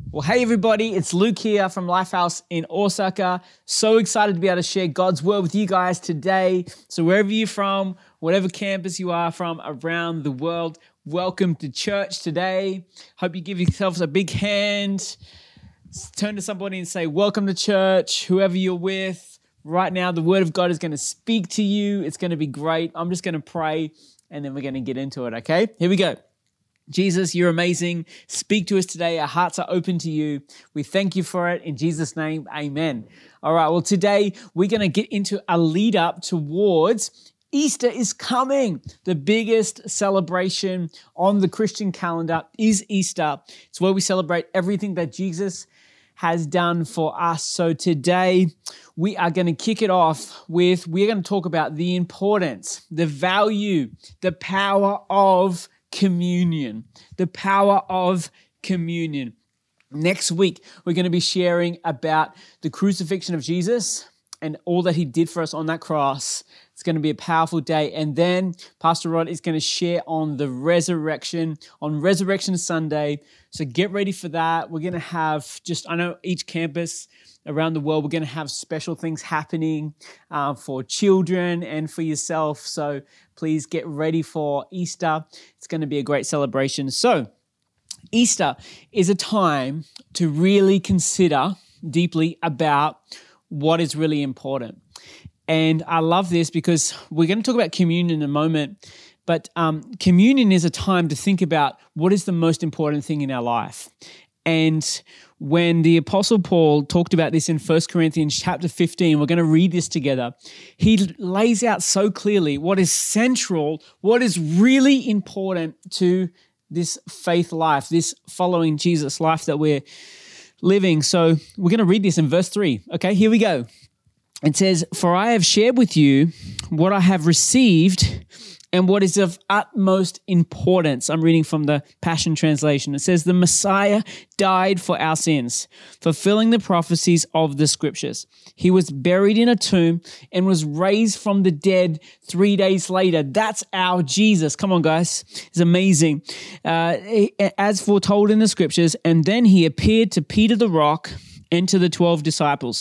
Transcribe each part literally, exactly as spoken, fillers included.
Well, hey everybody, it's Luke here from Lifehouse in Osaka. So excited to be able to share God's word with you guys today. So wherever you're from, whatever campus you are from around the world, welcome to church today. Hope you give yourselves a big hand. Turn to somebody and say, welcome to church, whoever you're with. Right now, the word of God is going to speak to you. It's going to be great. I'm just going to pray and then we're going to get into it, okay? Here we go. Jesus, you're amazing. Speak to us today. Our hearts are open to you. We thank you for it. In Jesus' name, amen. All right, well, today we're going to get into a lead up towards Easter is coming. The biggest celebration on the Christian calendar is Easter. It's where we celebrate everything that Jesus has done for us. So today we are going to kick it off with, we're going to talk about the importance, the value, the power of communion, the power of communion. Next week, we're going to be sharing about the crucifixion of Jesus and all that he did for us on that cross. It's going to be a powerful day. And then Pastor Rod is going to share on the resurrection, on Resurrection Sunday. So get ready for that. We're going to have just, I know each campus around the world, we're going to have special things happening uh, for children and for yourself. So please get ready for Easter. It's going to be a great celebration. So Easter is a time to really consider deeply about what is really important. And I love this because we're going to talk about communion in a moment, but um, communion is a time to think about what is the most important thing in our life. And when the Apostle Paul talked about this in First Corinthians chapter fifteen, we're going to read this together. He lays out so clearly what is central, what is really important to this faith life, this following Jesus life that we're living. So we're going to read this in verse three. Okay, here we go. It says, "For I have shared with you what I have received and what is of utmost importance." I'm reading from the Passion Translation. It says, "The Messiah died for our sins, fulfilling the prophecies of the scriptures. He was buried in a tomb and was raised from the dead three days later." That's our Jesus. Come on, guys. It's amazing. Uh, as foretold in the scriptures, and then he appeared to Peter the Rock and to the twelve disciples.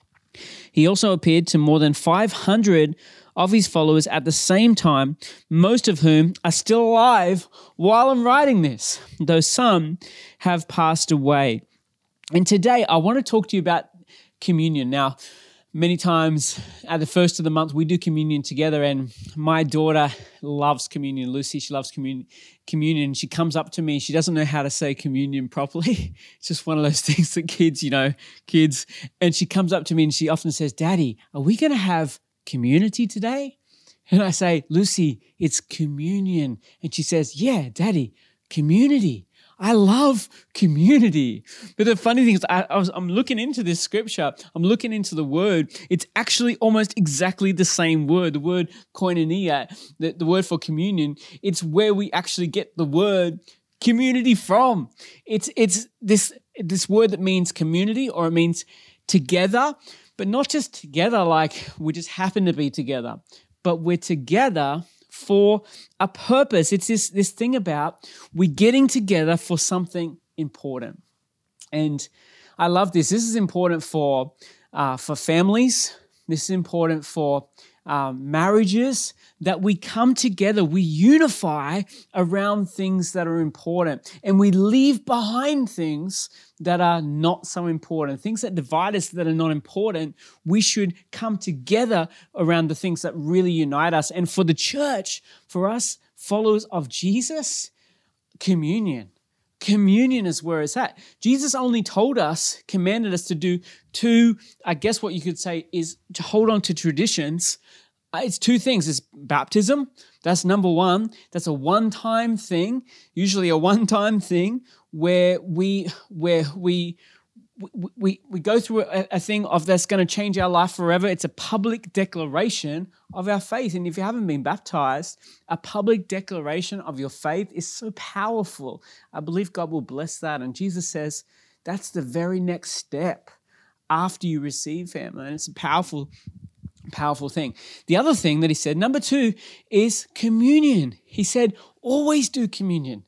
He also appeared to more than five hundred of his followers at the same time, most of whom are still alive while I'm writing this, though some have passed away. And today I want to talk to you about communion. Now, many times at the first of the month, we do communion together, and my daughter loves communion. Lucy, she loves communion. Communion. She comes up to me. She doesn't know how to say communion properly. It's just one of those things that kids, you know, kids. And she comes up to me and she often says, "Daddy, are we going to have community today?" And I say, "Lucy, it's communion." And she says, "Yeah, Daddy, community. I love community." But the funny thing is, I, I was, I'm looking into this scripture. I'm looking into the word. It's actually almost exactly the same word, the word koinonia, the, the word for communion. It's where we actually get the word community from. It's it's this this word that means community, or it means together, but not just together like we just happen to be together, but we're together for a purpose. It's this, this thing about we getting together for something important. And I love this. This is important for, uh, for families. This is important for um, marriages, that we come together, we unify around things that are important, and we leave behind things that are not so important, things that divide us that are not important. We should come together around the things that really unite us. And for the church, for us followers of Jesus, communion. Communion is where it's at. Jesus only told us, commanded us to do two, I guess what you could say is to hold on to traditions. It's two things. It's baptism. That's number one. That's a one-time thing, usually a one-time thing where we where we we we go through a, a thing of that's going to change our life forever. It's a public declaration of our faith. And if you haven't been baptized, a public declaration of your faith is so powerful. I believe God will bless that. And Jesus says that's the very next step after you receive family. And it's a powerful Powerful thing. The other thing that he said, number two, is communion. He said, always do communion.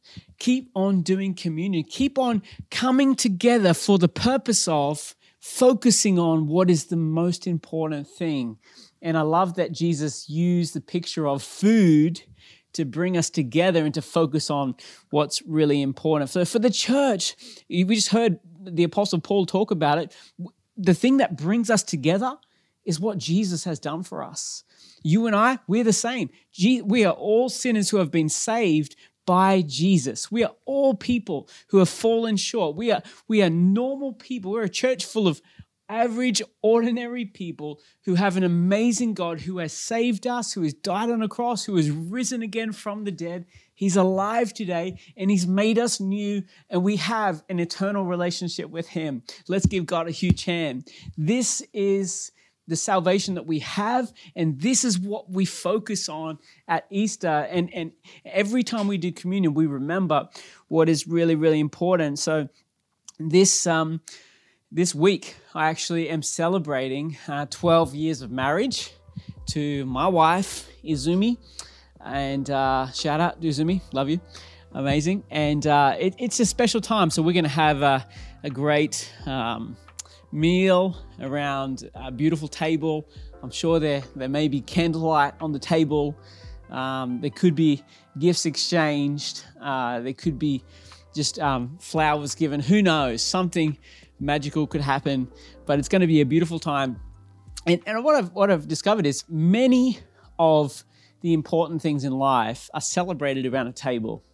keep on doing communion. Keep on coming together for the purpose of focusing on what is the most important thing. And I love that Jesus used the picture of food to bring us together and to focus on what's really important. So for the church, we just heard the Apostle Paul talk about it. The thing that brings us together is what Jesus has done for us. You and I, we're the same. We are all sinners who have been saved by Jesus. We are all people who have fallen short. We are, we are normal people. We're a church full of average, ordinary people who have an amazing God who has saved us, who has died on a cross, who has risen again from the dead. He's alive today and he's made us new, and we have an eternal relationship with him. Let's give God a huge hand. This is the salvation that we have, and this is what we focus on at Easter. And, and every time we do communion, we remember what is really, really important. So this um, this week, I actually am celebrating uh, twelve years of marriage to my wife, Izumi. And uh, shout out to Izumi, love you, amazing. And uh, it, it's a special time, so we're going to have a, a great um, meal around a beautiful table. I'm sure there, there may be candlelight on the table. Um, there could be gifts exchanged. Uh, there could be just um, flowers given. Who knows? Something magical could happen, but it's going to be a beautiful time. And, and what I've what I've discovered is many of the important things in life are celebrated around a table.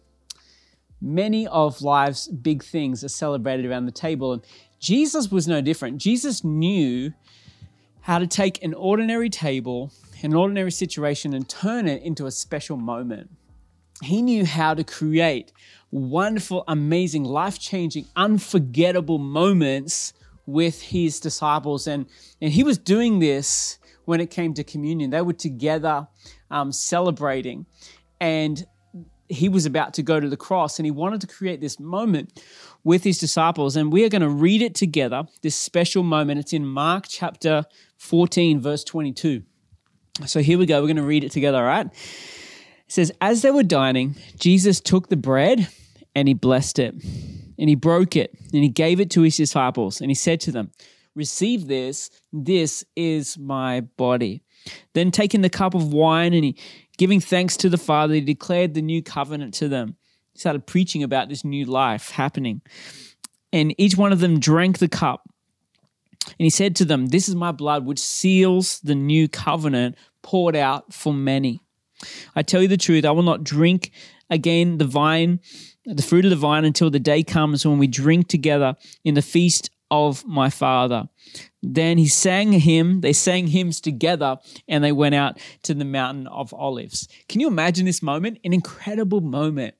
Many of life's big things are celebrated around the table, and Jesus was no different. Jesus knew how to take an ordinary table, an ordinary situation, and turn it into a special moment. He knew how to create wonderful, amazing, life-changing, unforgettable moments with his disciples. And, and he was doing this when it came to communion. They were together um, celebrating, and he was about to go to the cross, and he wanted to create this moment with his disciples. And we are going to read it together, this special moment. It's in Mark chapter fourteen, verse twenty-two. So here we go. We're going to read it together, all right? It says, as they were dining, Jesus took the bread and he blessed it, and he broke it, and he gave it to his disciples, and he said to them, receive this, this is my body. Then taking the cup of wine, and he, giving thanks to the Father, he declared the new covenant to them. He started preaching about this new life happening. And each one of them drank the cup. And he said to them, this is my blood, which seals the new covenant poured out for many. I tell you the truth, I will not drink again the vine, the fruit of the vine, until the day comes when we drink together in the feast of my Father. Then he sang a hymn, they sang hymns together, and they went out to the mountain of Olives. Can you imagine this moment? An incredible moment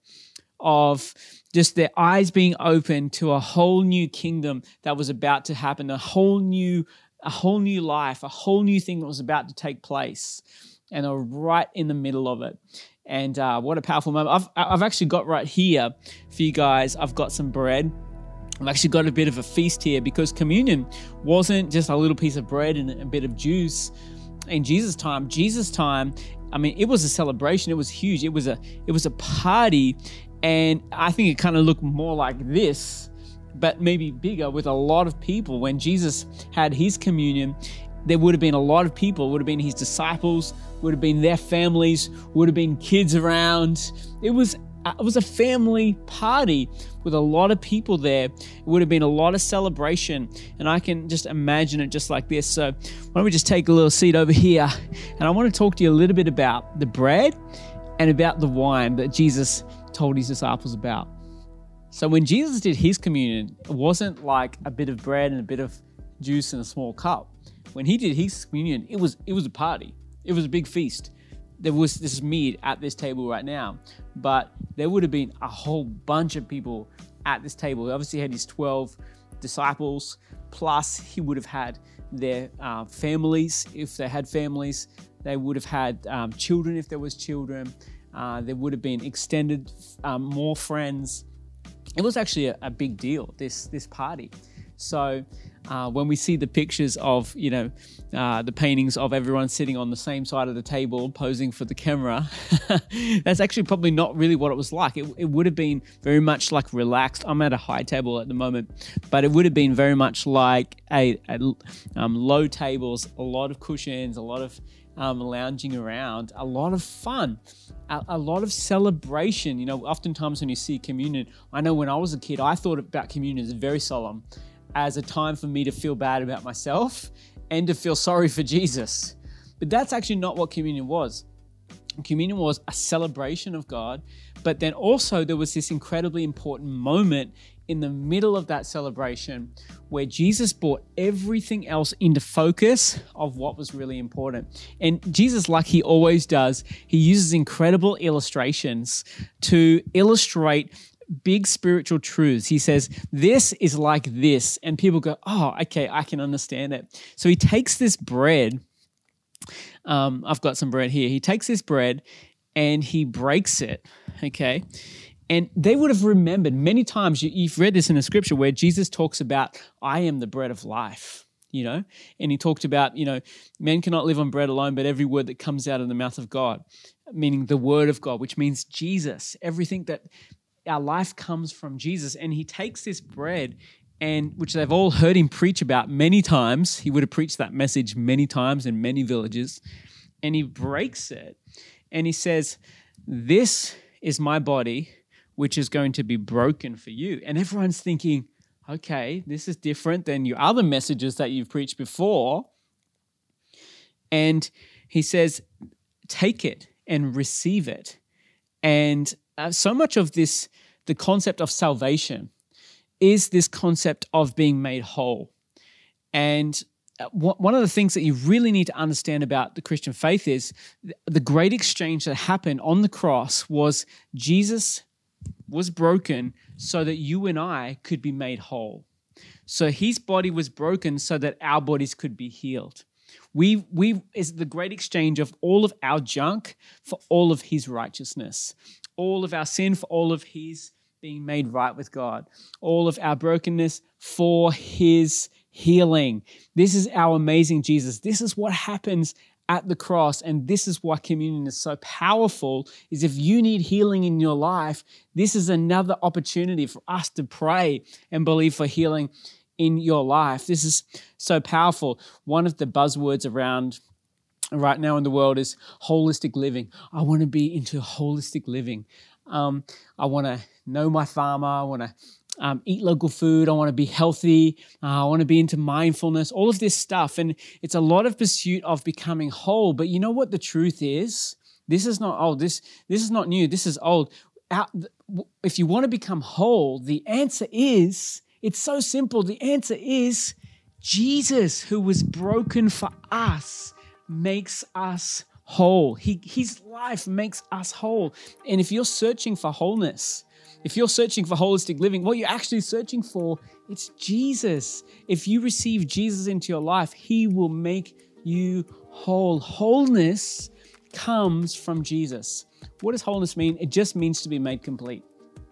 of just their eyes being open to a whole new kingdom that was about to happen, a whole new, a whole new life, a whole new thing that was about to take place. And they're right in the middle of it. And uh, what a powerful moment. I've, I've actually got right here for you guys, I've got some bread. I've actually got a bit of a feast here, because communion wasn't just a little piece of bread and a bit of juice. In Jesus' time, Jesus' time, I mean, it was a celebration. It was huge. It was a, it was a party. And I think it kind of looked more like this, but maybe bigger, with a lot of people. When Jesus had his communion, there would have been a lot of people. It would have been his disciples, would have been their families, would have been kids around. It was It was a family party with a lot of people there. It would have been a lot of celebration, and I can just imagine it just like this. So why don't we just take a little seat over here, and I want to talk to you a little bit about the bread and about the wine that Jesus told his disciples about. So when Jesus did his communion, it wasn't like a bit of bread and a bit of juice in a small cup. When he did his communion, it was it was a party. It was a big feast. There was this meat at this table right now, but there would have been a whole bunch of people at this table. He obviously had his twelve disciples, plus he would have had their uh, families, if they had families. They would have had um, children, if there was children. Uh, there would have been extended, um, more friends. It was actually a, a big deal, this this party. So uh, when we see the pictures of, you know, uh, the paintings of everyone sitting on the same side of the table posing for the camera, that's actually probably not really what it was like. It, it would have been very much like relaxed. I'm at a high table at the moment, but it would have been very much like a, a um, low tables, a lot of cushions, a lot of um, lounging around, a lot of fun. A, a lot of celebration. You know, oftentimes when you see communion, I know when I was a kid, I thought about communion as very solemn, as a time for me to feel bad about myself and to feel sorry for Jesus. But that's actually not what communion was. Communion was a celebration of God, but then also there was this incredibly important moment in the middle of that celebration where Jesus brought everything else into focus of what was really important. And Jesus, like he always does, he uses incredible illustrations to illustrate big spiritual truths. He says, this is like this. And people go, oh, okay, I can understand it. So he takes this bread. Um, I've got some bread here. He takes this bread and he breaks it, okay? And they would have remembered many times, you, you've read this in the scripture where Jesus talks about, I am the bread of life, you know? And he talked about, you know, men cannot live on bread alone, but every word that comes out of the mouth of God, meaning the word of God, which means Jesus. Everything that our life comes from Jesus. And he takes this bread, and which they've all heard him preach about many times. He would have preached that message many times in many villages. And he breaks it and he says, this is my body, which is going to be broken for you. And everyone's thinking, okay, this is different than your other messages that you've preached before. And he says, take it and receive it. And uh, so much of this, the concept of salvation, is this concept of being made whole. And one of the things that you really need to understand about the Christian faith is the great exchange that happened on the cross was Jesus was broken so that you and I could be made whole. So his body was broken so that our bodies could be healed. We, we is the great exchange of all of our junk for all of his righteousness, all of our sin for all of his being made right with God, all of our brokenness for his healing. This is our amazing Jesus. This is what happens at the cross, and this is why communion is so powerful, is if you need healing in your life, this is another opportunity for us to pray and believe for healing in your life. This is so powerful. One of the buzzwords around right now in the world is holistic living. I want to be into holistic living. Um, I want to know my farmer. I want to um, eat local food. I want to be healthy. Uh, I want to be into mindfulness, all of this stuff. And it's a lot of pursuit of becoming whole. But you know what the truth is? This is not old. This, this is not new. This is old. Our, if you want to become whole, the answer is, it's so simple. The answer is Jesus, who was broken for us, makes us whole. He, his life makes us whole. And if you're searching for wholeness, if you're searching for holistic living, what you're actually searching for, it's Jesus. If you receive Jesus into your life, he will make you whole. Wholeness comes from Jesus. What does wholeness mean? It just means to be made complete.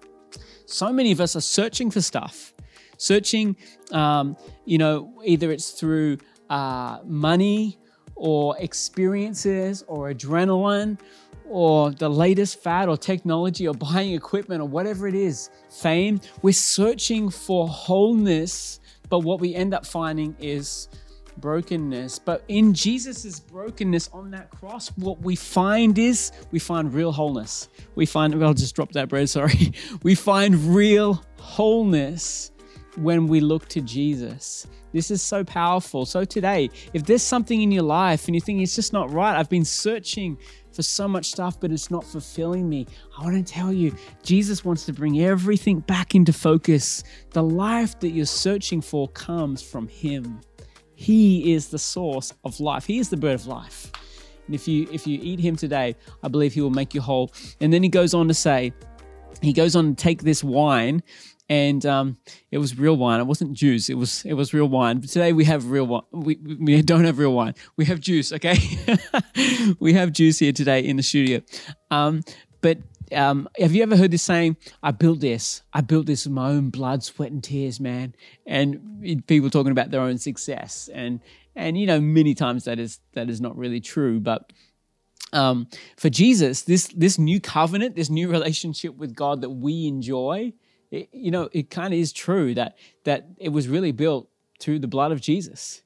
So many of us are searching for stuff, searching, um, you know, either it's through uh, money, or experiences, or adrenaline, or the latest fad, or technology, or buying equipment, or whatever it is, fame. We're searching for wholeness, but what we end up finding is brokenness. But in Jesus's brokenness on that cross, what we find is, we find real wholeness. We find, well, I'll just drop that bread, sorry. We find real wholeness when we look to Jesus. This is so powerful. So today, if there's something in your life and you think it's just not right, I've been searching for so much stuff, but it's not fulfilling me, I want to tell you, Jesus wants to bring everything back into focus. The life that you're searching for comes from him. He is the source of life. He is the bread of life. And if you, if you eat him today, I believe he will make you whole. And then he goes on to say, he goes on to take this wine, and um, it was real wine. It wasn't juice. It was it was real wine. But today we have real wine. We, we don't have real wine. We have juice, okay? We have juice here today in the studio. Um, but Um, have you ever heard this saying, I built this, I built this with my own blood, sweat and tears, man. And people talking about their own success. And, and you know, many times that is that is not really true. But um, for Jesus, this this new covenant, this new relationship with God that we enjoy, it, you know, it kind of is true that that it was really built through the blood of Jesus.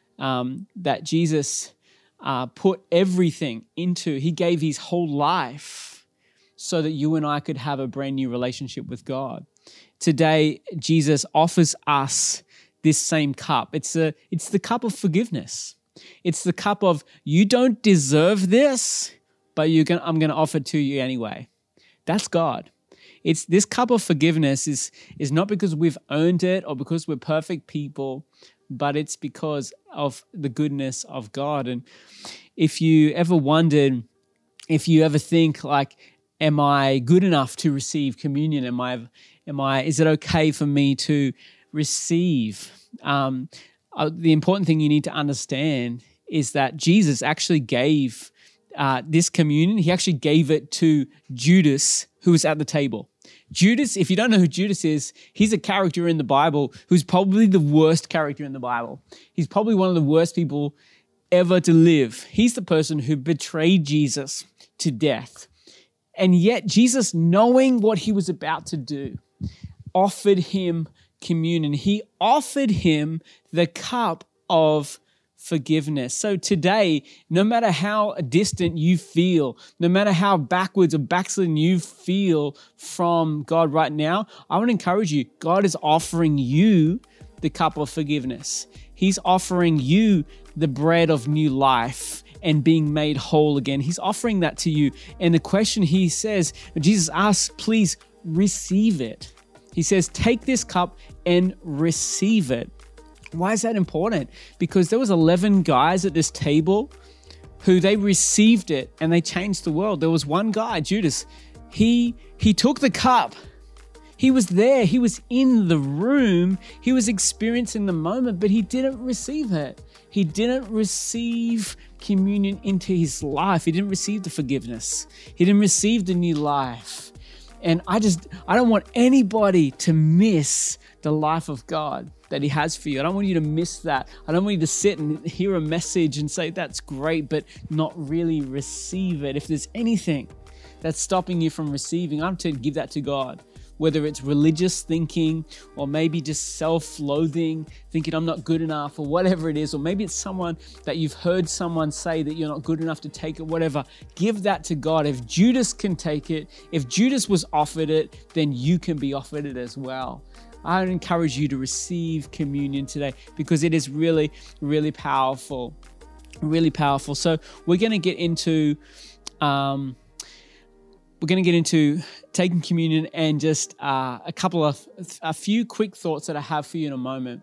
Um, that Jesus uh, put everything into, he gave his whole life so that you and I could have a brand new relationship with God. Today, Jesus offers us this same cup. It's a, it's the cup of forgiveness. It's the cup of, you don't deserve this, but you're gonna, I'm going to offer it to you anyway. That's God. It's this cup of forgiveness is, is not because we've earned it or because we're perfect people, but it's because of the goodness of God. And if you ever wondered, if you ever think like, am I good enough to receive communion? Am I, am I, is it okay for me to receive? Um, uh, the important thing you need to understand is that Jesus actually gave uh, this communion. He actually gave it to Judas, who was at the table. Judas, if you don't know who Judas is, he's a character in the Bible who's probably the worst character in the Bible. He's probably one of the worst people ever to live. He's the person who betrayed Jesus to death. And yet Jesus, knowing what he was about to do, offered him communion. He offered him the cup of forgiveness. So today, no matter how distant you feel, no matter how backwards or backslidden you feel from God right now, I want to encourage you, God is offering you the cup of forgiveness. He's offering you the bread of new life and being made whole again. He's offering that to you. And the question he says, Jesus asks, please receive it. He says, take this cup and receive it. Why is that important? Because there was eleven guys at this table who they received it and they changed the world. There was one guy, Judas, he, he took the cup. He was there. He was in the room. He was experiencing the moment, but he didn't receive it. He didn't receive communion into his life. He didn't receive the forgiveness. He didn't receive the new life. And I just, I don't want anybody to miss the life of God that he has for you. I don't want you to miss that. I don't want you to sit and hear a message and say, that's great, but not really receive it. If there's anything that's stopping you from receiving, I'm to give that to God. Whether it's religious thinking or maybe just self-loathing, thinking I'm not good enough or whatever it is, or maybe it's someone that you've heard someone say that you're not good enough to take it, whatever, give that to God. If Judas can take it, if Judas was offered it, then you can be offered it as well. I would encourage you to receive communion today because it is really, really powerful, really powerful. So we're going to get into... Um, We're going to get into taking communion and just uh, a couple of, a few quick thoughts that I have for you in a moment.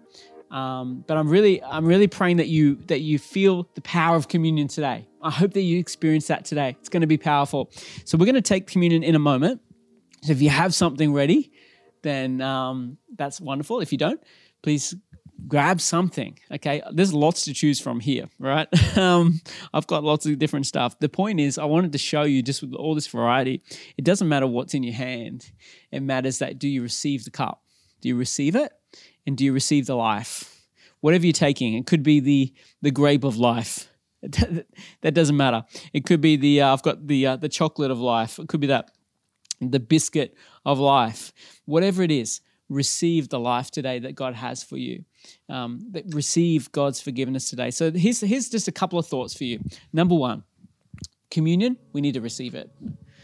Um, but I'm really, I'm really praying that you, that you feel the power of communion today. I hope that you experience that today. It's going to be powerful. So we're going to take communion in a moment. So if you have something ready, then um, that's wonderful. If you don't, please grab something, okay? There's lots to choose from here, right? um, I've got lots of different stuff. The point is, I wanted to show you just with all this variety, it doesn't matter what's in your hand. It matters that do you receive the cup? Do you receive it? And do you receive the life? Whatever you're taking, it could be the the grape of life. That doesn't matter. It could be the, uh, I've got the uh, the chocolate of life. It could be that, the biscuit of life. Whatever it is, receive the life today that God has for you. Um, that receive God's forgiveness today. So here's, here's just a couple of thoughts for you. Number one, communion, we need to receive it.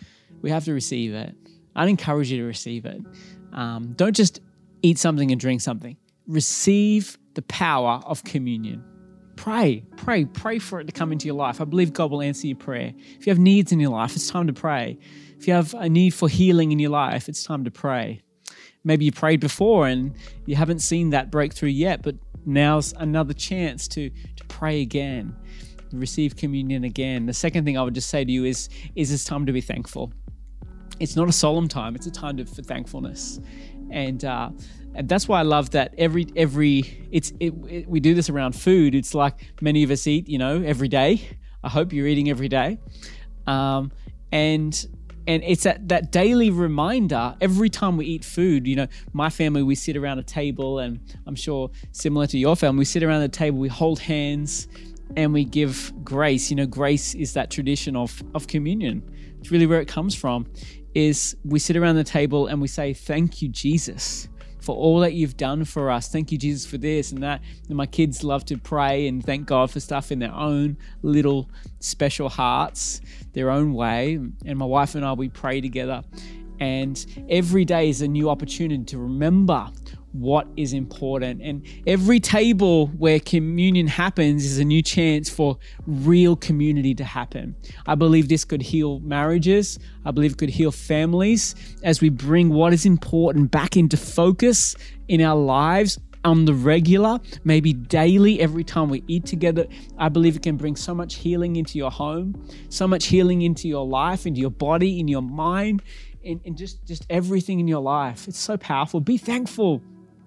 We have to receive it. I'd encourage you to receive it. Um, don't just eat something and drink something. Receive the power of communion. Pray, pray, pray for it to come into your life. I believe God will answer your prayer. If you have needs in your life, it's time to pray. If you have a need for healing in your life, it's time to pray. Maybe you prayed before and you haven't seen that breakthrough yet, but now's another chance to, to pray again, receive communion again. The second thing I would just say to you is, is it's time to be thankful. It's not a solemn time, it's a time to, for thankfulness. And uh, and that's why I love that every, every it's it, it, we do this around food. It's like many of us eat, you know, every day. I hope you're eating every day. Um, and And it's that, that daily reminder every time we eat food. You know, my family, we sit around a table, and I'm sure similar to your family, we sit around the table, we hold hands, and we give grace. You know, grace is that tradition of, of communion. It's really where it comes from, is we sit around the table and we say, thank you, Jesus, for all that you've done for us. Thank you, Jesus, for this and that. And my kids love to pray and thank God for stuff in their own little special hearts, their own way. And my wife and I, we pray together. And every day is a new opportunity to remember what is important. And every table where communion happens is a new chance for real community to happen. I believe this could heal marriages. I believe it could heal families as we bring what is important back into focus in our lives on the regular, maybe daily, every time we eat together. I believe it can bring so much healing into your home, so much healing into your life, into your body, in your mind, and, and just, just everything in your life. It's so powerful. Be thankful.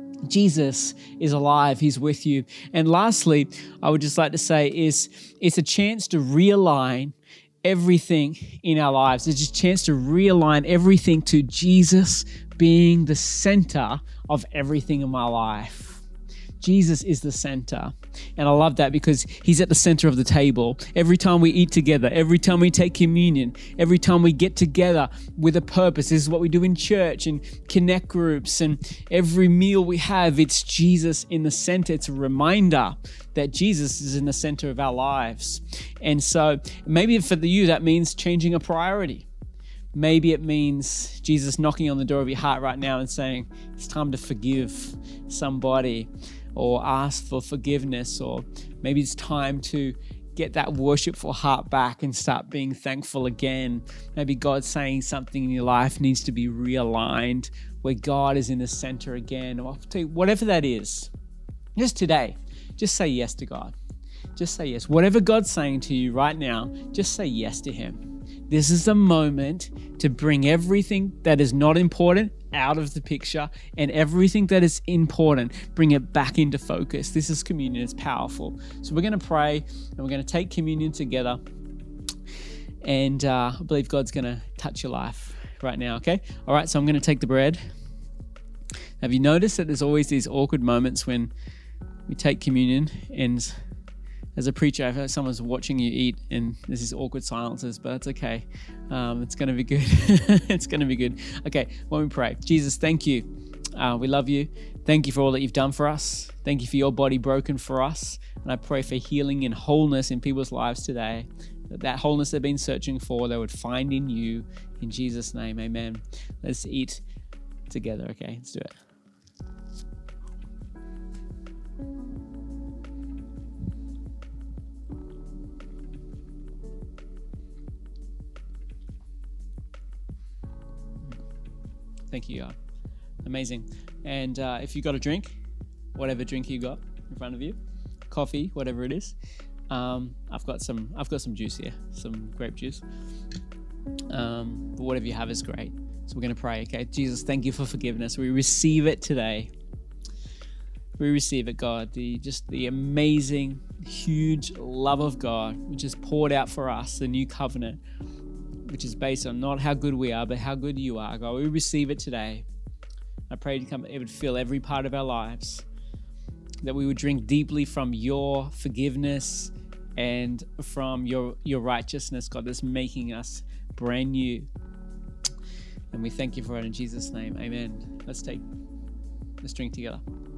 Jesus is alive. He's with you. And lastly, I would just like to say is it's a chance to realign everything in our lives. It's just a chance to realign everything to Jesus being the center of everything in my life. Jesus is the center. And I love that because he's at the center of the table. Every time we eat together, every time we take communion, every time we get together with a purpose. This is what we do in church and connect groups, and every meal we have, it's Jesus in the center. It's a reminder that Jesus is in the center of our lives. And so maybe for you, that means changing a priority. Maybe it means Jesus knocking on the door of your heart right now and saying, it's time to forgive somebody, or ask for forgiveness, or maybe it's time to get that worshipful heart back and start being thankful again. Maybe God's saying something in your life needs to be realigned, where God is in the center again, or whatever that is. Just today, just say yes to God. Just say yes. Whatever God's saying to you right now, just say yes to him. This is the moment to bring everything that is not important out of the picture, and everything that is important, bring it back into focus. This is communion. It's powerful. So we're going to pray, and we're going to take communion together. And uh, I believe God's going to touch your life right now, okay? All right, so I'm going to take the bread. Have you noticed that there's always these awkward moments when we take communion, and as a preacher, I feel like someone's watching you eat and there's these awkward silences, but it's okay. Um, it's going to be good. It's going to be good. Okay, when we pray. Jesus, thank you. Uh, we love you. Thank you for all that you've done for us. Thank you for your body broken for us. And I pray for healing and wholeness in people's lives today. That, that wholeness they've been searching for, they would find in you. In Jesus' name, amen. Let's eat together, okay? Let's do it. Thank you, God. Amazing. And uh, if you got a drink, whatever drink you got in front of you, coffee, whatever it is, um, I've got some. I've got some juice here, some grape juice. Um, but whatever you have is great. So we're going to pray. Okay, Jesus, thank you for forgiveness. We receive it today. We receive it, God. The just the amazing, huge love of God, which is poured out for us, the new covenant, which is based on not how good we are, but how good you are, God. We receive it today. I pray to come, it would fill every part of our lives, that we would drink deeply from your forgiveness and from your, your righteousness, God, that's making us brand new. And we thank you for it in Jesus' name. Amen. Let's take, let's drink together.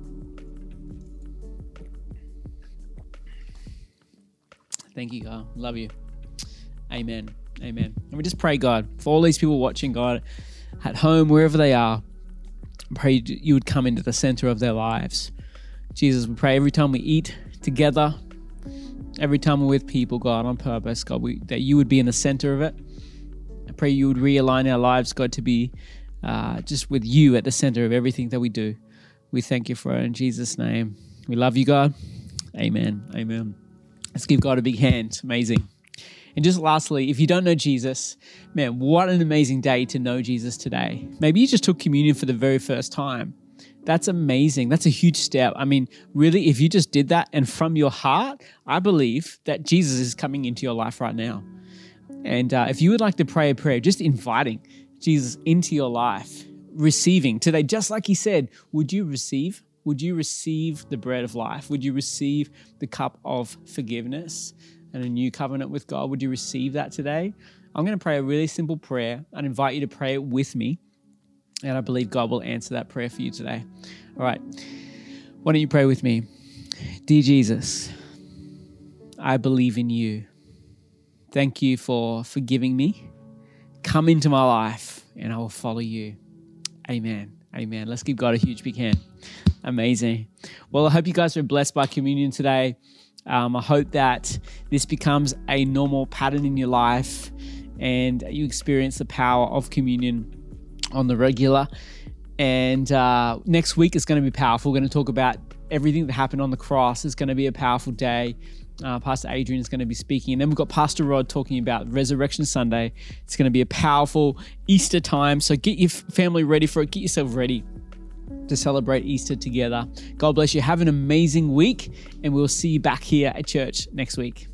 Thank you, God. Love you. Amen. Amen. And we just pray, God, for all these people watching, God, at home, wherever they are, pray you would come into the center of their lives. Jesus, we pray every time we eat together, every time we're with people, God, on purpose, God, we, that you would be in the center of it. I pray you would realign our lives, God, to be uh, just with you at the center of everything that we do. We thank you for it in Jesus' name. We love you, God. Amen. Amen. Let's give God a big hand. Amazing. And just lastly, if you don't know Jesus, man, what an amazing day to know Jesus today. Maybe you just took communion for the very first time. That's amazing. That's a huge step. I mean, really, if you just did that and from your heart, I believe that Jesus is coming into your life right now. And uh, if you would like to pray a prayer, just inviting Jesus into your life, receiving today, just like he said, would you receive? Would you receive the bread of life? Would you receive the cup of forgiveness and a new covenant with God? Would you receive that today? I'm going to pray a really simple prayer. I'd invite you to pray it with me. And I believe God will answer that prayer for you today. All right. Why don't you pray with me? Dear Jesus, I believe in you. Thank you for forgiving me. Come into my life and I will follow you. Amen. Amen. Let's give God a huge big hand. Amazing. Well, I hope you guys are blessed by communion today. Um, I hope that this becomes a normal pattern in your life and you experience the power of communion on the regular. And uh, next week is going to be powerful. We're going to talk about everything that happened on the cross. It's going to be a powerful day. Uh, Pastor Adrian is going to be speaking. And then we've got Pastor Rod talking about Resurrection Sunday. It's going to be a powerful Easter time. So get your family ready for it. Get yourself ready to celebrate Easter together. God bless you. Have an amazing week. And we'll see you back here at church next week.